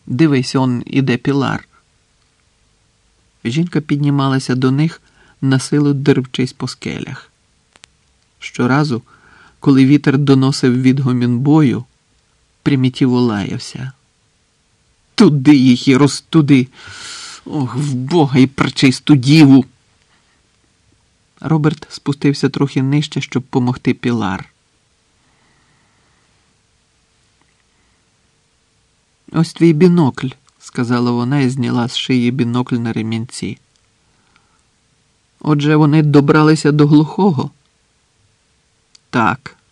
Дивись, он іде Пілар. Жінка піднімалася до них, насилу дербчись по скелях. Щоразу, коли вітер доносив відгомін бою, Примітіво лаявся. Туди їх і розтуди! Ох, в Бога і пречисту діву! Роберт спустився трохи нижче, щоб помогти Пілар. «Ось твій бінокль», – сказала вона і зняла з шиї бінокль на ремінці. «Отже, вони добралися до глухого?» «Так».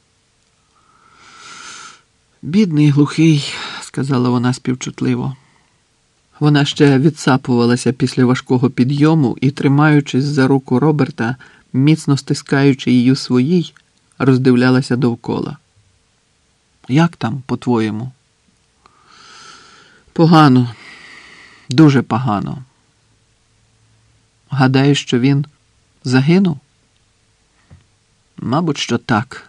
«Бідний глухий», – сказала вона співчутливо. Вона ще відсапувалася після важкого підйому і, тримаючись за руку Роберта, міцно стискаючи її у своїй, роздивлялася довкола. «Як там, по-твоєму?» «Погано. Дуже погано. Гадаєш, що він загинув?» «Мабуть, що так.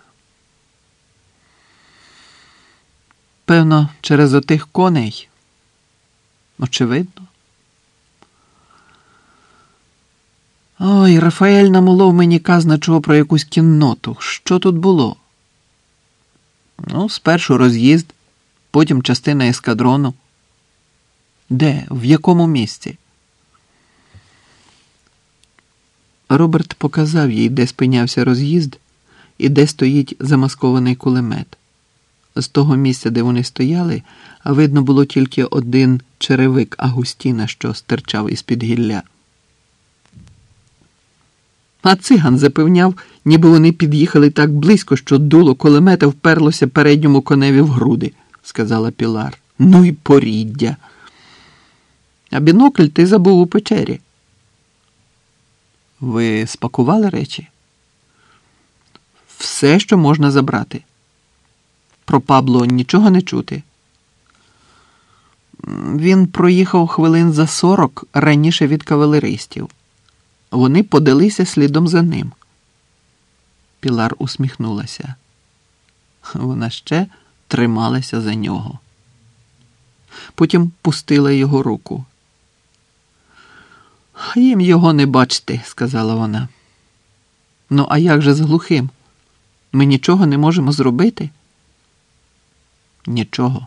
Певно, через отих коней?» «Очевидно. Ой, Рафаель намолов мені казначого про якусь кінноту. Що тут було?» «Ну, спершу роз'їзд, потім частина ескадрону». «Де? В якому місці?» Роберт показав їй, де спинявся роз'їзд і де стоїть замаскований кулемет. З того місця, де вони стояли, видно було тільки один черевик Агустіна, що стирчав із-під гілля. А циган запевняв, ніби вони під'їхали так близько, що дуло кулемета вперлося передньому коневі в груди, сказала Пілар. Ну і поріддя. А бінокль ти забув у печері. Ви спакували речі? Все, що можна забрати. Про Пабло нічого не чути. Він проїхав хвилин за 40 раніше від кавалеристів. Вони подалися слідом за ним. Пілар усміхнулася. Вона ще трималася за нього. Потім пустила його руку. «Їм його не бачити», – сказала вона. «Ну, а як же з глухим? Ми нічого не можемо зробити?» «Нічого».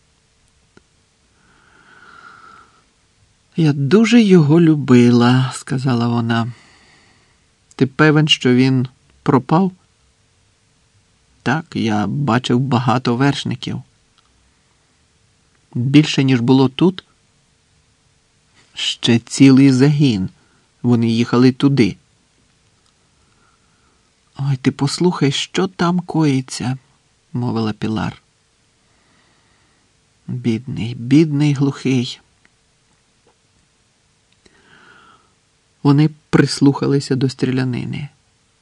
«Я дуже його любила», – сказала вона. «Ти певен, що він пропав?» «Так, я бачив багато вершників». «Більше, ніж було тут?» «Ще цілий загін. Вони їхали туди». «Ой, ти послухай, що там коїться», – мовила Пілар. «Бідний, бідний глухий». Вони прислухалися до стрілянини.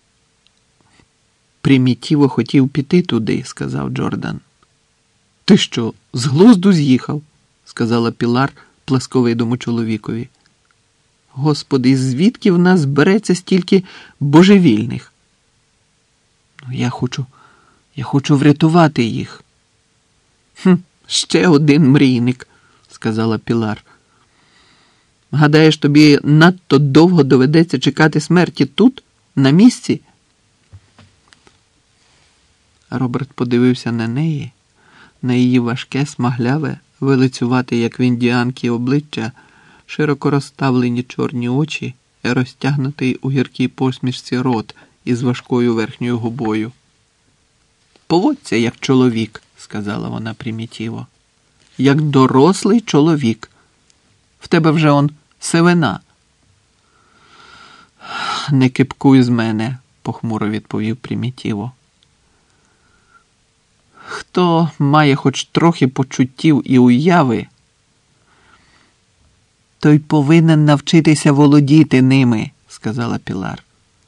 «Примітіво хотів піти туди», – сказав Джордан. «Ти що, з глузду з'їхав?» – сказала Пілар пласковидому чоловікові. «Господи, звідки в нас береться стільки божевільних?» Я хочу врятувати їх». «Ще один мрійник», – сказала Пілар. «Гадаєш, тобі надто довго доведеться чекати смерті тут, на місці?» Роберт подивився на неї, на її важке, смагляве, вилицювате, як в індіанки, обличчя, широко розставлені чорні очі і розтягнутий у гіркій посмішці рот із важкою верхньою губою. «Поводься, як чоловік», – сказала вона примітіво. «Як дорослий чоловік. В тебе вже он сивина». «Не кипкуй з мене», – похмуро відповів примітіво. «Хто має хоч трохи почуттів і уяви, той повинен навчитися володіти ними», – сказала Пілар.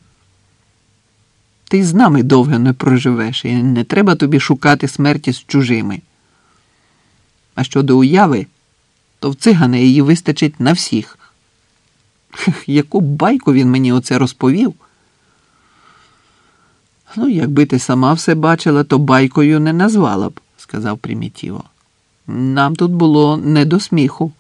«Ти з нами довго не проживеш, і не треба тобі шукати смерті з чужими. А щодо уяви, то в цигана її вистачить на всіх». Яку байку він мені оце розповів? «Ну, якби ти сама все бачила, то байкою не назвала б», – сказав примітіво. Нам тут було не до сміху.